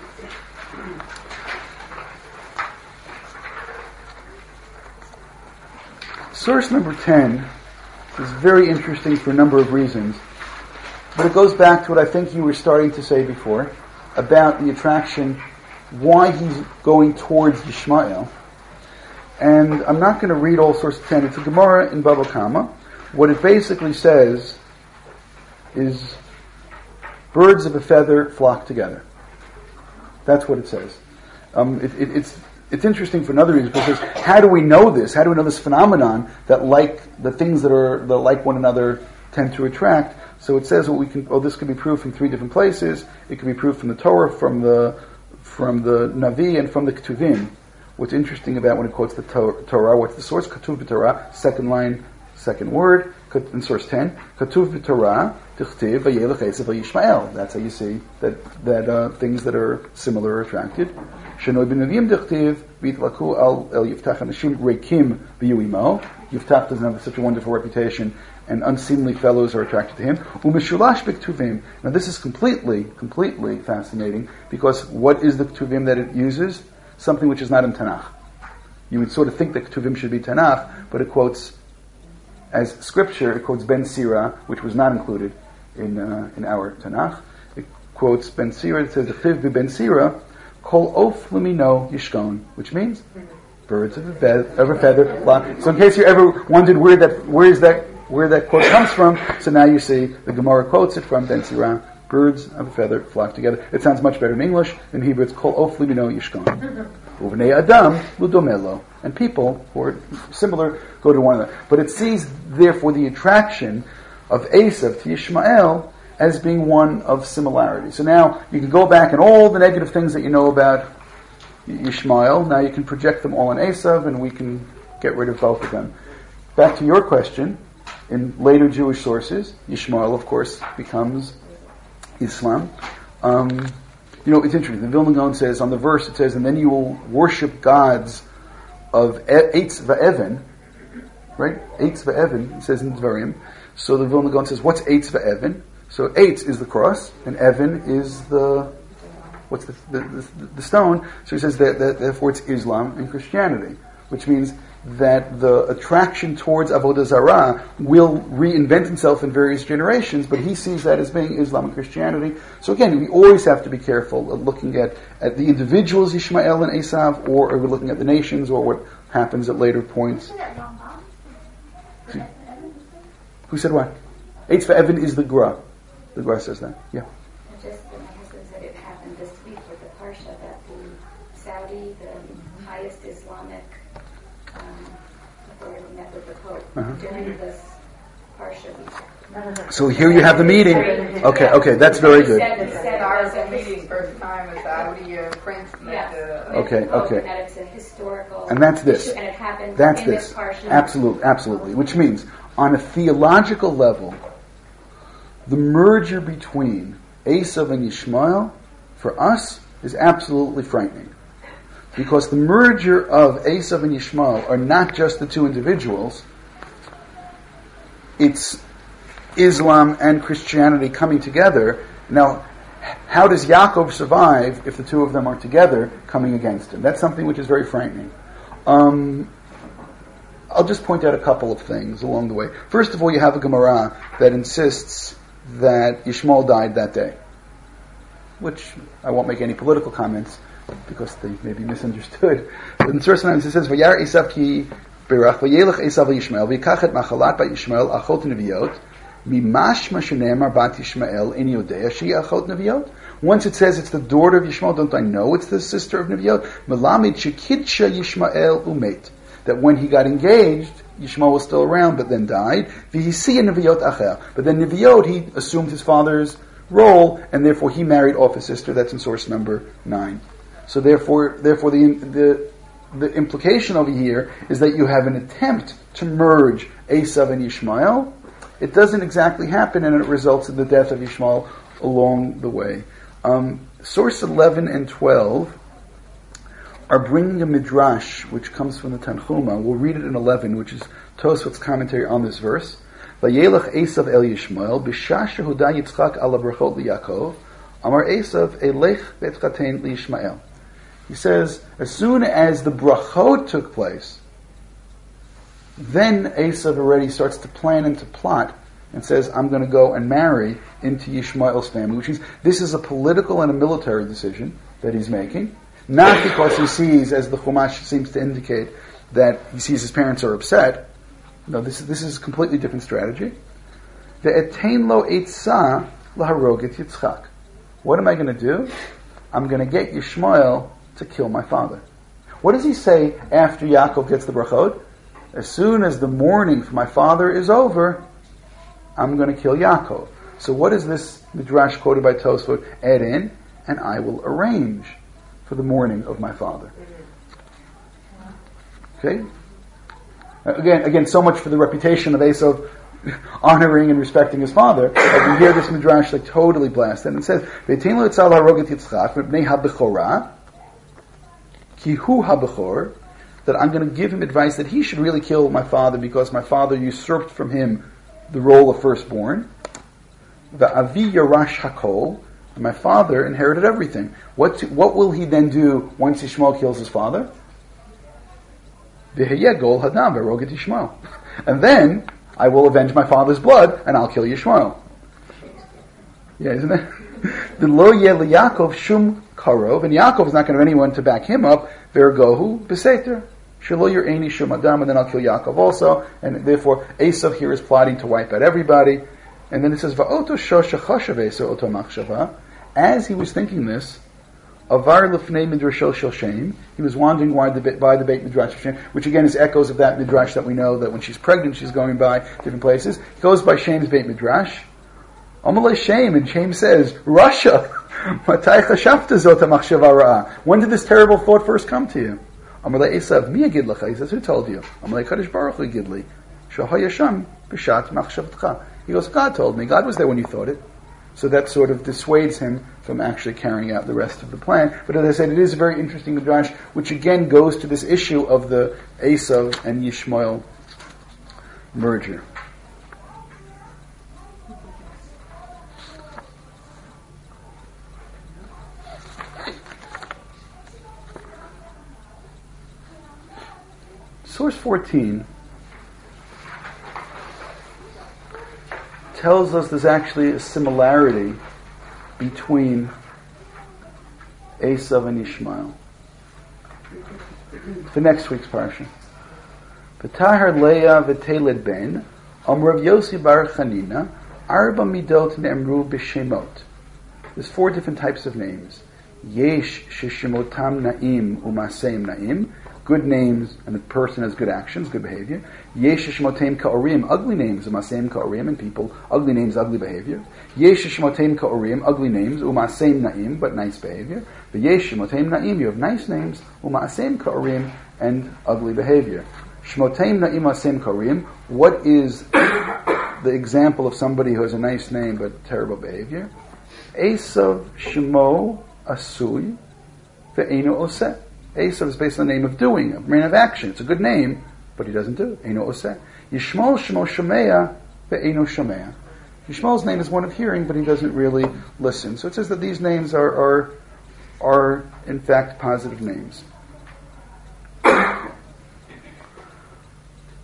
Source number 10 is very interesting for a number of reasons, but it goes back to what I think you were starting to say before about the attraction, why he's going towards Yishmael. And I'm not going to read all source 10. It's a Gemara in Bava Kama. What it basically says is birds of a feather flock together. That's what it says. It's interesting for another reason, because how do we know this? How do we know this phenomenon that the things that like one another tend to attract? So it says this could be proved from 3 different places. It could be proved from the Torah, from the Navi, and from the Ketuvim. What's interesting about when it quotes the Torah, what's the source? Katuv b'Torah, second line, second word, in source 10. Katuv b'Torah, tichtiv v'yelech esav v'yishmael. That's how you see that things that are similar are attracted. Shenoi b'navim tichtiv v'yitlaku el yiftach anashim reikim v'yu. Yiftach doesn't have such a wonderful reputation, and unseemly fellows are attracted to him. Umeshulash b'ktuvim. Now this is completely fascinating, because what is the ktuvim that it uses? Something which is not in Tanakh. You would sort of think that Ketuvim should be Tanakh, but it quotes, as scripture, it quotes Ben Sira, which was not included in our Tanakh. It quotes Ben Sira, it says, "Chiv Ben Sira, kol of lumino yishkon," which means birds of a feather flock. So in case you ever wondered where that quote comes from, so now you see the Gemara quotes it from Ben Sira. Birds of a feather flock together. It sounds much better in English. In Hebrew, it's kol of limino yishkon. Uvnei adam ludomelo. And people who are similar go to one another. But it sees, therefore, the attraction of Esav to Yishmael as being one of similarity. So now you can go back and all the negative things that you know about Yishmael, now you can project them all on Esav, and we can get rid of both of them. Back to your question, in later Jewish sources, Yishmael, of course, becomes Islam. It's interesting. The Vilna Gaon says, on the verse, it says, and then you will worship gods of Eitz Va'evan, right? Eitz Va'evan, it says in Dvarim. So the Vilna Gaon says, what's Eitz Va'evan? So Eitz is the cross, and Evan is the stone. So he says that therefore it's Islam and Christianity, which means that the attraction towards Avodah Zarah will reinvent itself in various generations, but he sees that as being Islam and Christianity. So again, we always have to be careful of looking at the individuals, Ishmael and Esav, or are we looking at the nations, or what happens at later points. Who said what? Eitz Va'evan is the Gra. The Gra says that. Yeah. My husband said it happened this week with the Parsha that the Saudi, the highest Islamic authority, met with the Pope during this Parsha. So here you have the meeting. Okay, that's very good. Saudi meeting first time a Saudi prince met Okay. And it's a historical and that's this. issue, and it happened That's in this. this Parsha. Absolutely. Which means, on a theological level, the merger between Esav and Yishmael, for us, is absolutely frightening. Because the merger of Esav and Yishmael are not just the two individuals, it's Islam and Christianity coming together. Now, how does Yaakov survive if the two of them are together coming against him? That's something which is very frightening. I'll just point out a couple of things along the way. First of all, you have a Gemara that insists that Yishmael died that day, which I won't make any political comments because they may be misunderstood. But in Surah 9 it says, "Vayar Esav ki berach vayelech Esav Yishmael v'yikach et machalat ba Yishmael achot neviot mimashma shenemar bat Yishmael in Yodea she achot neviot." Once it says it's the daughter of Yishmael, don't I know it's the sister of Neviot? Melamid shekidsha Yishmael umet. That when he got engaged, Yishmael was still around, but then died. V'hisiya Neviot acher. But then Neviot, he assumed his father's role, and therefore he married off his sister. That's in source number 9. So therefore the implication over here is that you have an attempt to merge Esav and Yishmael. It doesn't exactly happen, and it results in the death of Yishmael along the way. Source 11 and 12 are bringing a midrash which comes from the Tanchuma. We'll read it in 11, which is Tosfot's commentary on this verse. Vayelech Esav el Yishmael b'shah shehuda Yitzchak ala brachot liYakov amar Esav elech v'etchatein liYishmael. He says, as soon as the brachot took place, then Esav already starts to plan and to plot and says, I'm going to go and marry into Yishmael's family, which means this is a political and a military decision that he's making, not because he sees, as the Chumash seems to indicate, that he sees his parents are upset. No, this is a completely different strategy. Ve'etein lo eitzah laharoget Yitzchak. What am I going to do? I'm going to get Yishmael to kill my father. What does he say after Yaakov gets the brachot? As soon as the mourning for my father is over, I'm going to kill Yaakov. So what does this midrash quoted by Tosfot add in? And I will arrange for the mourning of my father. Okay? Again, so much for the reputation of Esav honoring and respecting his father. But you hear this midrash like totally blasted, and it says, "V'etein lo yitzal haroget Yitzchak mipnei habechora ki hu habechor," that I'm going to give him advice that he should really kill my father because my father usurped from him the role of firstborn. The avi yarash hakol, and my father inherited everything. What will he then do once Yishmael kills his father? V'heyegol hadam v'roget Yishmael, and then I will avenge my father's blood and I'll kill Yishmael. Yeah, isn't it? The lo yeh Yaakov shum karov, and Yaakov is not going to have anyone to back him up. Vergohu b'seter. Shelo Yer'eni Shum Adam, and then I'll kill Yaakov also, and therefore Esav here is plotting to wipe out everybody. And then it says, Va'oto shosha chashav Esav oto machshava. As he was thinking this, Avar lefnei midrasho shel Shem, he was wandering by the Beit Midrash of Shem, which again is echoes of that midrash that we know that when she's pregnant she's going by different places. He goes by Shem's Beit Midrash. Amalei Shem, and Shem says, Russia, Matai chashavta zot machshava ra'ah. When did this terrible thought first come to you? Amalei Esav, mi yagid lecha? He says, who told you? Amalei Kadosh Baruch Hu yagid li. Shahayasham b'shat machshavtcha. He goes, God told me. God was there when you thought it. So that sort of dissuades him from actually carrying out the rest of the plan. But as I said, it is a very interesting midrash, which again goes to this issue of the Esav and Yishmael merger. Source 14 tells us there's actually a similarity between Esav and Yishmael. For next week's parsha. V'tahar Leah v'teled ben, Rav Yossi bar Chanina, arba midot ne'emru b'shemot. There's 4 different types of names. Yesh sheshimotam na'im u'maseim na'im. Good names, and the person has good actions, good behavior. Yesh sheshmotem ka'orim, ugly names, u'maseim ka'orim, and people, ugly names, ugly behavior. Yesh sheshmotem ka'orim, ugly names, u'maseim na'im, but nice behavior. But yesh sheshmotem na'im, you have nice names, u'maseim ka'orim, and ugly behavior. Shmotem na'im maseim ka'orim, what is the example of somebody who has a nice name but terrible behavior? Esav shemo asui ve'enu oseh. Esav is based on the name of doing, a man of action. It's a good name, but he doesn't do it. Eino oseh. Yishmael shemo shomea ve'eino shomea. Yishmael's name is one of hearing, but he doesn't really listen. So it says that these names are in fact positive names.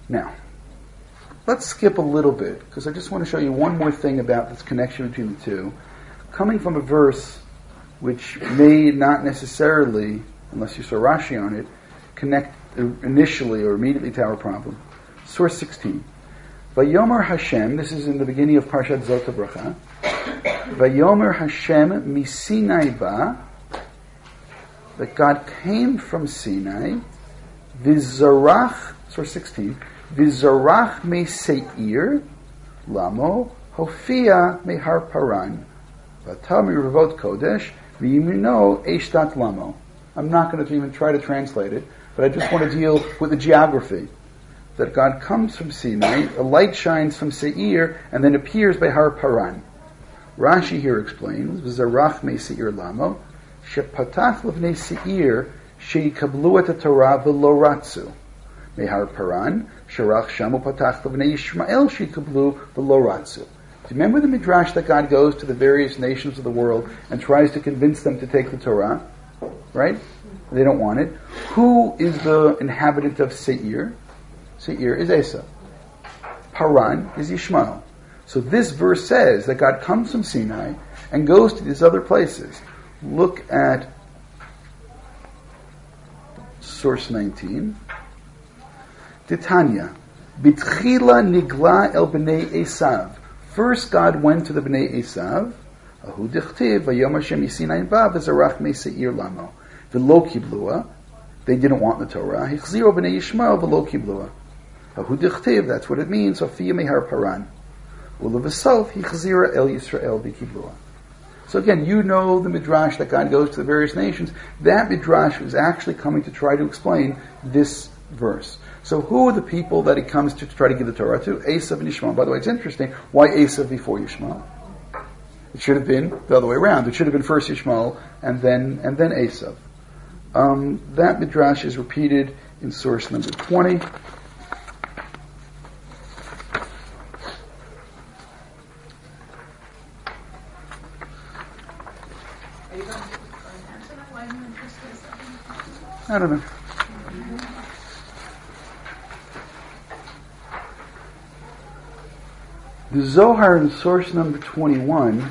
Now, let's skip a little bit, because I just want to show you one more thing about this connection between the two. Coming from a verse which may not necessarily, unless you saw Rashi on it, connect initially or immediately to our problem. Source 16. Vayomer Hashem, this is in the beginning of Parshat Zot HaBracha. Vayomer Hashem misinai ba, that God came from Sinai, vizarach, source 16, vizarach me seir, lamo, hofia me har paran, vatami revot kodesh, v'yimino eshtat lamo. I'm not going to even try to translate it, but I just want to deal with the geography. That God comes from Sinai, a light shines from Seir, and then appears by Har Paran. Rashi here explains, v'zarach me seir lamo, shepatach levnei Seir, sheikablu et Torah v'lo ratzu. Mehar Paran, sharach shamu patach levnei Yishmael, sheikablu v'lo ratzu. Do you remember the midrash that God goes to the various nations of the world and tries to convince them to take the Torah? Right? They don't want it. Who is the inhabitant of Seir? Seir is Esau. Paran is Yishmael. So this verse says that God comes from Sinai and goes to these other places. Look at source 19. Titania. Bitchila nigla el b'nei Esav. First God went to the b'nei Esav. Ahu dichtiv vayom Hashem yisinai ba v'zarach me seir lamo. V'lo kiblua. They didn't want the Torah. Hichziro b'nei Yishmael v'lo kiblua. Ahu dichtiv, that's what it means. Sophia mehar paran. Ulevasof hichzira el Yisrael v'kiblua. So again, you know the midrash that God goes to the various nations. That midrash is actually coming to try to explain this verse. So who are the people that he comes to try to give the Torah to? Esav and Yishmael. By the way, it's interesting. Why Esav before Yishmael? It should have been the other way around. It should have been first Yishmael and then Esav. That midrash is repeated in source number 20. I don't know. The Zohar in source number 21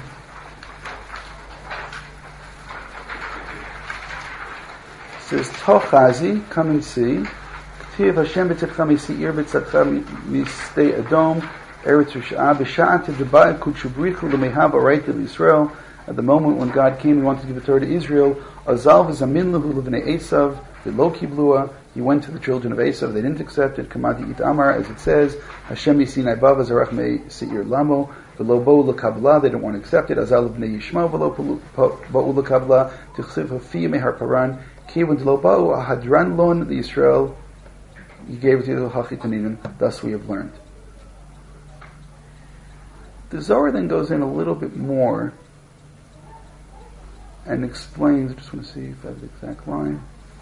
says, Tochazi, come and see. K'tiv Hashem b'tzedcha me'seir b'tzedcha mi'stei Adom, Eretz Rish'ah, b'sha'at t'deba kutchubrichu l'mehav arayt l'Yisrael. At the moment when God came, He wanted to give the Torah to Israel. Azal v'zamin lahu l'vnei Esav, v'lo kiblua. He went to the children of Esav, they didn't accept it. Kamadi itamar, as it says, Hashem yisinai ba v'zarach me seir lamo, v'lo bo'u l'kabla, they didn't want to accept it. Azal l'vnei Yishmael, v'lo bo'u l'kabla, tichsiv hafiyah mehar paran, ki v'lo bo'u ahadran lon, the Yisrael, He gave it to the hachitanim, thus we have learned. The Zohar then goes in a little bit more and explains, I just want to see if I have the exact line.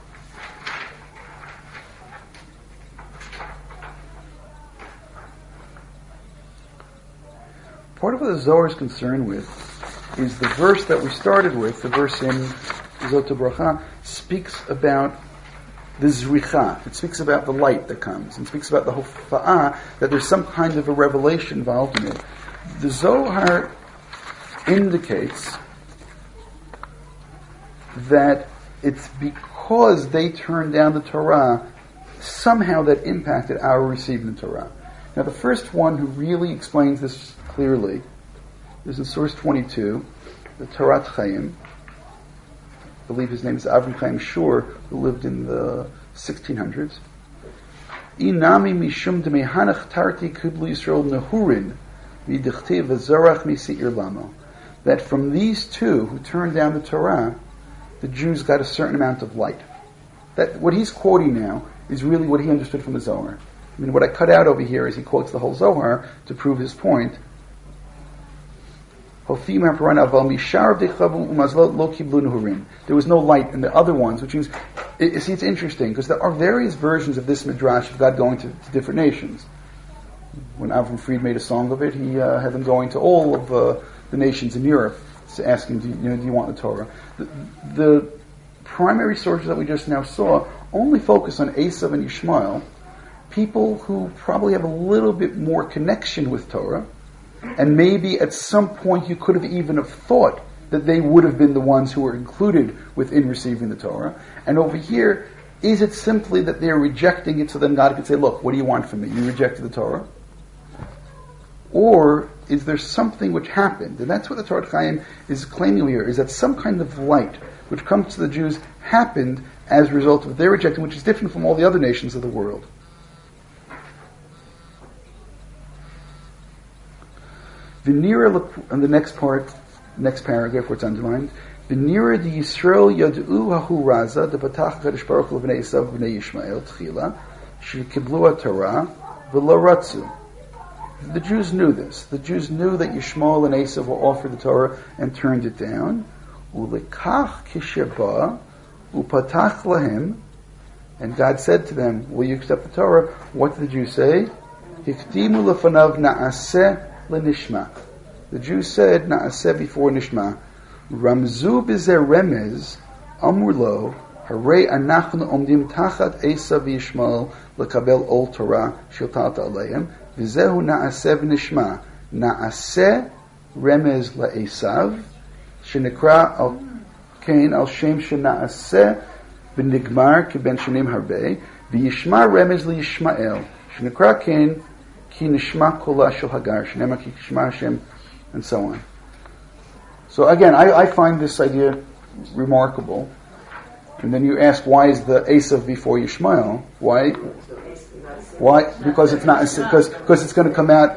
Part of what the Zohar is concerned with is the verse that we started with, the verse in Zot HaBracha, speaks about the zricha. It speaks about the light that comes. It speaks about the hofa'ah, that there's some kind of a revelation involved in it. The Zohar indicates that it's because they turned down the Torah, somehow that impacted our receiving the Torah. Now the first one who really explains this clearly is in source 22, the Torat Chaim. I believe his name is Avram Chaim Shur, who lived in the 1600s. Inami mishum demehanach tarti kiblu Yisrael nehurin v'dichtiv v'zarach misi'ir lamo. That from these two who turned down the Torah, the Jews got a certain amount of light. That what he's quoting now is really what he understood from the Zohar. I mean, what I cut out over here is he quotes the whole Zohar to prove his point. There was no light in the other ones, which means, see, it's interesting, because there are various versions of this midrash of God going to different nations. When Avram Fried made a song of it, he had them going to all of the nations in Europe, asking, do you want the Torah? The primary sources that we just now saw only focus on Esav and Yishmael, people who probably have a little bit more connection with Torah, and maybe at some point you could have even have thought that they would have been the ones who were included within receiving the Torah. And over here, is it simply that they're rejecting it so then God could say, look, what do you want from me? You rejected the Torah? Or is there something which happened? And that's what the Torah Chaim is claiming here, is that some kind of light which comes to the Jews happened as a result of their rejecting, which is different from all the other nations of the world. V'nira, on the next paragraph where it's underlined, V'nira di Yisrael yad'u hahu raza de patach kadosh baruch hu l'bnei Esav v'bnei Yishmael tchila shekiblu haTorah v'lo ratzu. The Jews knew this. The Jews knew that Yishmael and Esav were offered the Torah and turned it down. U'lekach kisheba u'patach lahem, and God said to them, will you accept the Torah? What did the Jews say? Hikdimu lefanav na'aseh l'nishma. The Jews said na'aseh before nishma. Ramzu b'zeh remez amur lo harei anachnu omdim tachat Esav v'Yishmael lekabel ol Torah shiltalta aleim v'zehu na'aseh v'nishma. Na'aseh remez la'Esav shenekra al kain al shem shena'aseh v'nigmar keben shenim harbe v'yishma remez la'Yishmael shenekra kain ki nishma kola shel hagar shenema ki shema Hashem, and so on. So again, I find this idea remarkable. And then you ask, why is the Esav before Yishmael? Why? Why? Because it's not, because it's going to come out.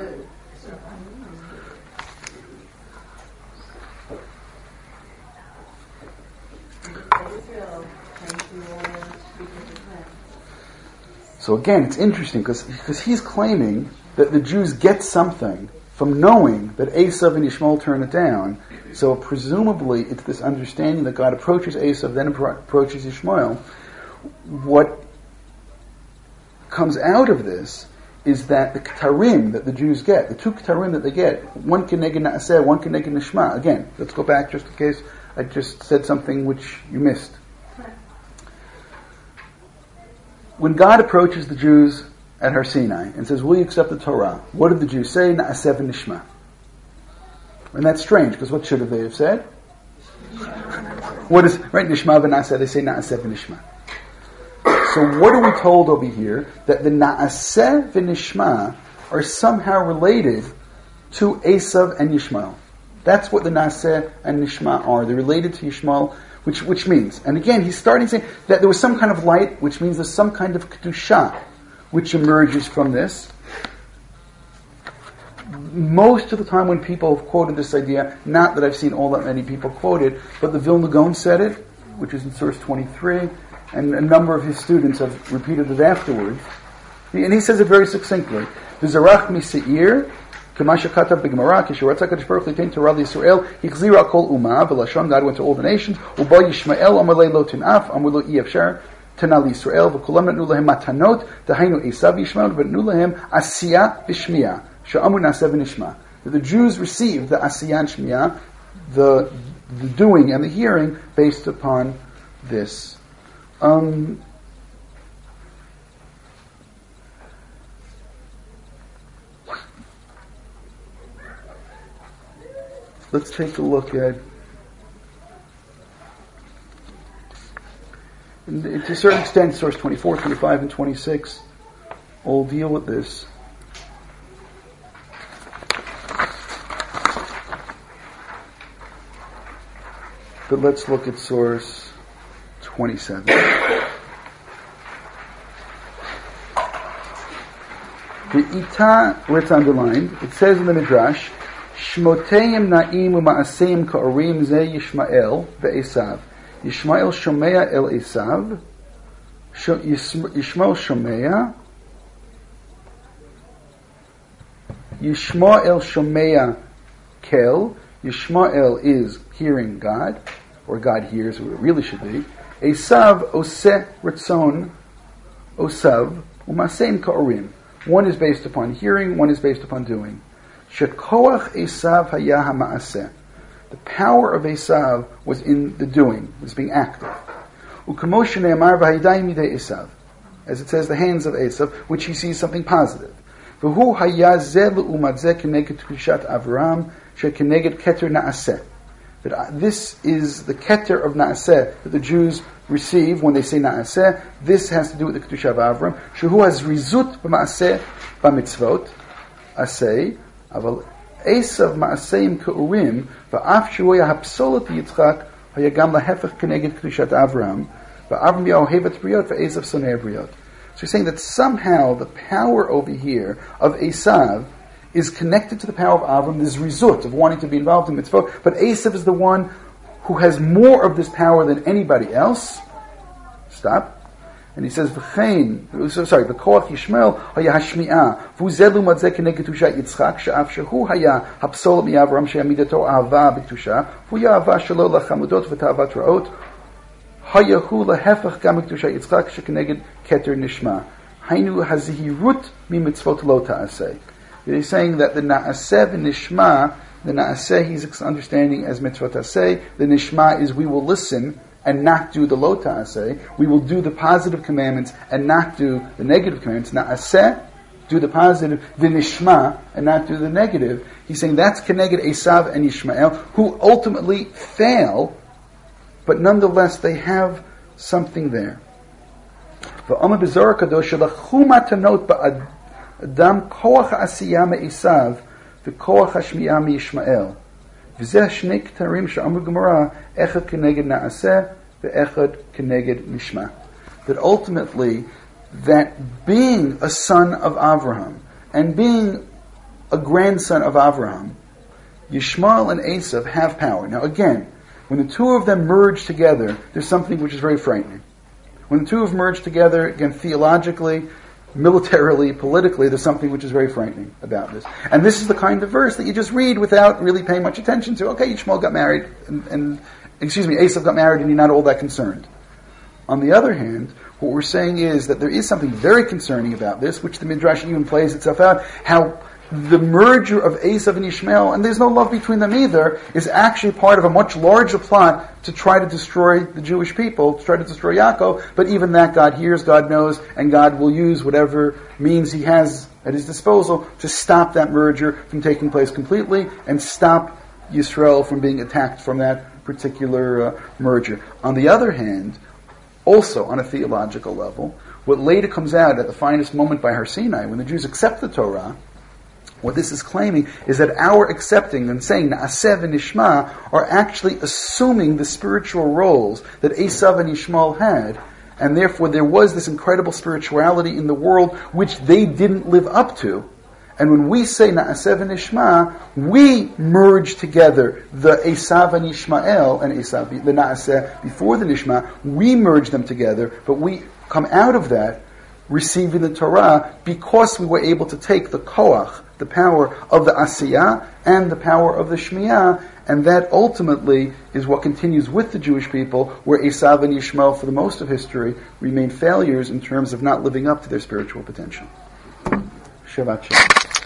So again, it's interesting because he's claiming that the Jews get something from knowing that Esav and Yishmael turn it down. So presumably it's this understanding that God approaches Esav, then approaches Yishmael. What comes out of this is that the Ktarim that the Jews get, the two Ktarim that they get, one Keneged Na'aseh, one Keneged Nishma. Again, let's go back just in case I just said something which you missed. When God approaches the Jews at Har Sinai and says, will you accept the Torah? What did the Jews say? Na'aseh v'nishma. And that's strange, because what should have they have said? What is, right, Nishma v'na'aseh, they say Na'aseh v'nishma. So what are we told over here? That the Na'aseh v'nishma are somehow related to Esav and Yishmael. That's what the Na'aseh and Nishma are. They're related to Yishmael, which means, and again, he's starting saying that there was some kind of light, which means there's some kind of Kedusha, which emerges from this. Most of the time when people have quoted this idea, not that I've seen all that many people quote it, but the Vilna Gaon said it, which is in source 23, and a number of his students have repeated it afterwards. And he says it very succinctly. V'zarach mi'seir, k'masha katav b'gemara, k'shiratza kadosh baruch hu litain Torah l'Yisrael, hichzir al kol umah, v'lashon, God went to all the nations, u'ba Yishmael, amar lei lo tin'af, amar lo i'efshar, Tana l'Yisrael, v'kulam natnu lahem matanot, dahainu Esav Yishmael, v'natnu lahem asiyah v'shmiyah, she'amru na'aseh v'nishma. The Jews received the asiyah and shmiyah, the doing and the hearing, based upon this. Let's take a look at, and to a certain extent, source 24, 25, and 26 all deal with this. But let's look at source 27. The Ita, where it's underlined, it says in the Midrash, Shmoteim na'im u'ma'aseim ka'orim ze Yishmael ve'esav. Yishmael shomea el Esav. Yishmael shomea. Yishmael shomea kel. Yishmael is hearing God, or God hears, or it really should be. Esav oseh ratzon osav u'ma'aseim ka'orim. One is based upon hearing, one is based upon doing. Shekoach Esav haya ha'ma'aseh. The power of Esav was in the doing, was being active. U'kamo shene'amar v'haydai midei Esav. as it says, the hands of Esav, which he sees something positive. V'hu haya zeh le'umat zeh keneged krishat Avram shekeneged keter na'aseh. That this is the keter of na'aseh that the Jews receive when they say na'aseh. This has to do with the kedusha of Avram. Shehu has rizut b'ma'aseh b'mitzvot aseh aval Esav ma'aseim keurim va'af shehu hapsolot Yitzchak haya gam lahefech keneged kedushat Avram va'Avram yaohevet briot va'Esav sonei briot. So he's saying that somehow the power over here of Esav is connected to the power of Avram, this result of wanting to be involved in mitzvot, but Esav is the one who has more of this power than anybody else. Stop. And he says, v'chein, v'koach Yishmael haya hashmi'ah, v'hu zeh lumad zeh keneged kedushat Yitzchak, she'af shehu haya hapsolet mi'Avram she'amidato ahava b'kedusha, v'hu ya'ava shelo lachamudot v'ta'avat ra'ot, hayahu lahefach gam kedushat Yitzchak shekeneged keter nishma. Hainu hazihirut mi mitzvot lo ta'aseh. He's saying that the na'aseh v'nishma, the na'aseh he's understanding as mitzvot aseh, the nishma is we will listen and not do the lo ta'aseh. We will do the positive commandments and not do the negative commandments. Na'aseh, do the positive, v'nishma, and not do the negative. He's saying that's keneged Esav and Yishmael, who ultimately fail, but nonetheless they have something there. V'omer b'Zohar Kadosh shelachu matanot ba'adam koach ha'asiyah me'Esav v'koach ha'shmi'ah me'Yishmael. V'zeh shnei ktarim she'amru Gemara echad keneged na'aseh v'echad keneged nishma. That ultimately, that being a son of Avraham and being a grandson of Avraham, Yishmael and Esav have power. Now again, when the two of them merge together, there's something which is very frightening. When the two of them merge together, again, theologically, militarily, politically, there's something which is very frightening about this. And this is the kind of verse that you just read without really paying much attention to. Okay, Yishmael got married, and Esav got married, and you're not all that concerned. On the other hand, what we're saying is that there is something very concerning about this, which the Midrash even plays itself out, how the merger of Esav and Yishmael, and there's no love between them either, is actually part of a much larger plot to try to destroy the Jewish people, to try to destroy Yaakov, but even that God hears, God knows, and God will use whatever means He has at His disposal to stop that merger from taking place completely and stop Yisrael from being attacked from that particular merger. On the other hand, also on a theological level, what later comes out at the finest moment by Har Sinai, when the Jews accept the Torah, what this is claiming is that our accepting and saying Na'aseh v'nishma are actually assuming the spiritual roles that Esav and Yishmael had, and therefore there was this incredible spirituality in the world which they didn't live up to. And when we say Na'aseh v'nishma, we merge together the Esav and Yishmael, and Esav, the Na'aseh before the Nishma, we merge them together, but we come out of that receiving the Torah because we were able to take the koach, the power of the asiyah and the power of the shmiyah, and that ultimately is what continues with the Jewish people, where Esav and Yishmael, for the most of history, remain failures in terms of not living up to their spiritual potential. Shabbat Shalom.